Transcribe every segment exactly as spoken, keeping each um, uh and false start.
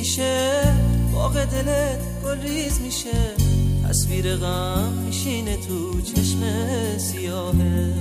میشه، باغ دلت گل ریز میشه، تصویر غم میشینه تو چشم سیاهه.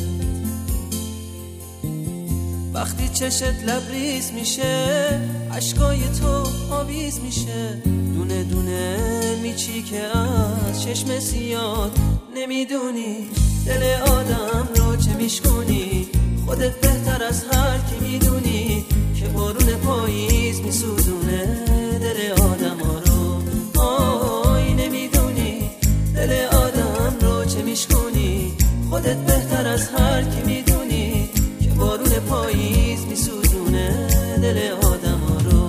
وقتی چشت لبریز میشه، عشقای تو آویز میشه، دونه دونه میچی که از چشم سیاه. نمیدونی دل آدم رو چه میشکنی، خودت بهتر از هر کی میدونی که بارون پاییز میسوزونه دل آدم ها رو. آی نمیدونی دل آدم رو چه میشکنی، خودت بهتر از هر کی میدونی که بارون پاییز میسوزونه دل آدم ها رو.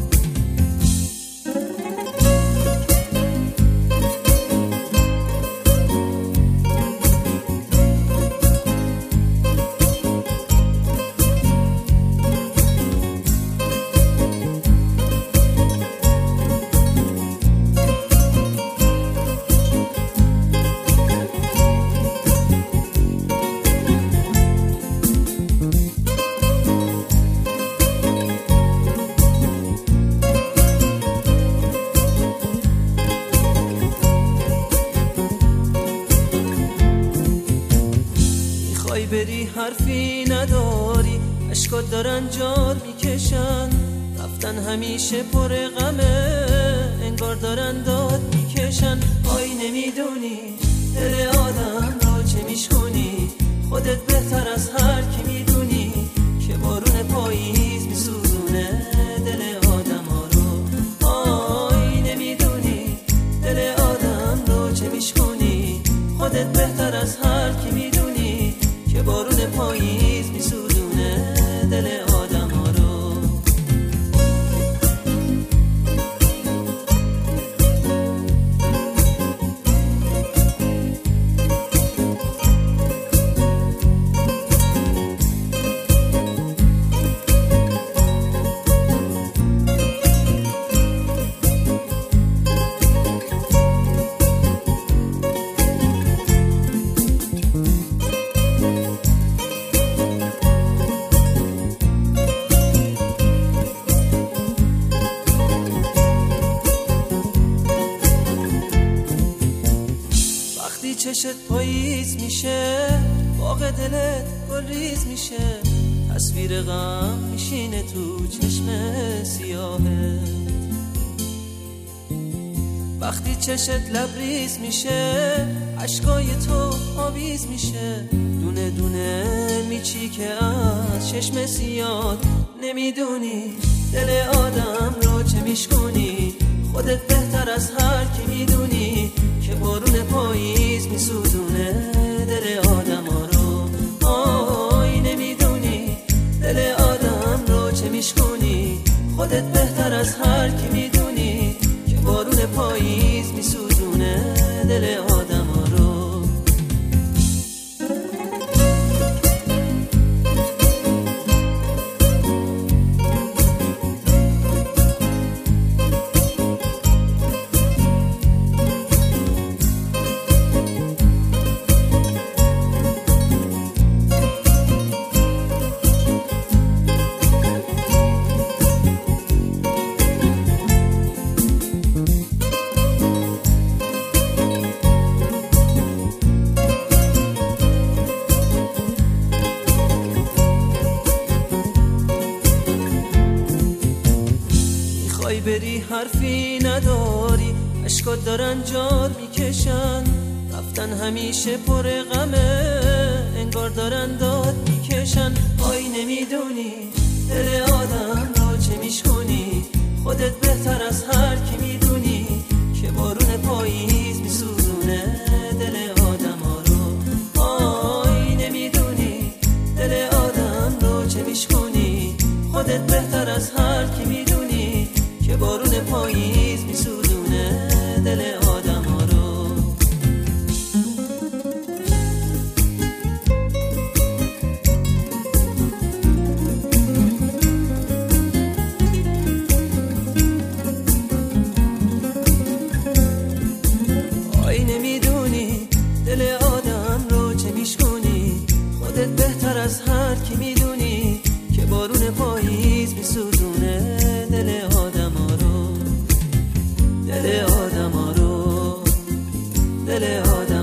بری حرفی نداری، اشکات دارن جار میکشن، رفتن همیشه پر غمه، انگار دارن داد میکشن. آی نمیدونی دل آدم رو چه میشکنی، خودت بهتر از هر کی میدونی که بارون پاییز میسوزونه دل آدم ها رو. آی نمیدونی دل آدم رو چه میشکنی، خودت بهتر از هر کی میدونی که بارون پاییز میسوزونه دل آدم ها رو. چشت پاییز میشه، باغ دلت گل ریز میشه، تصویر غم میشینه تو چشم سیاهه. وقتی چشت لبریز میشه، عشقای تو آویز میشه، دونه دونه میچی که از چشم سیاه. نمیدونی دل آدم رو چه میشکنی، خودت بهتر از هر کی میدونی که بارون پاییز میسوزونه دل آدم ها رو. آی نمیدونی دل آدم رو چه میشکنی، خودت بهتر از هر کی میدونی که بارون پاییز میسوزونه دل آدم ها رو. بری حرفی نداری، اشکات دارن جار میکشن، رفتن همیشه پر غمه، انگار دارن داد میکشن. آی نمیدونی دل آدم رو چه میشکنی، خودت بهتر از هر کی میدونی که بارون پاییز میسوزونه دل آدم ها رو. آی نمیدونی دل آدم رو چه میشکنی، خودت بهتر از هر کی میدونی که بارون پاییز میسوزونه دل آدم ها رو. آی نمیدونی دل آدم رو چه میشکنی، خودت بهتر از هر کی میدونی که بارون پاییز میسوزونه دل آدم ها رو. دل آدم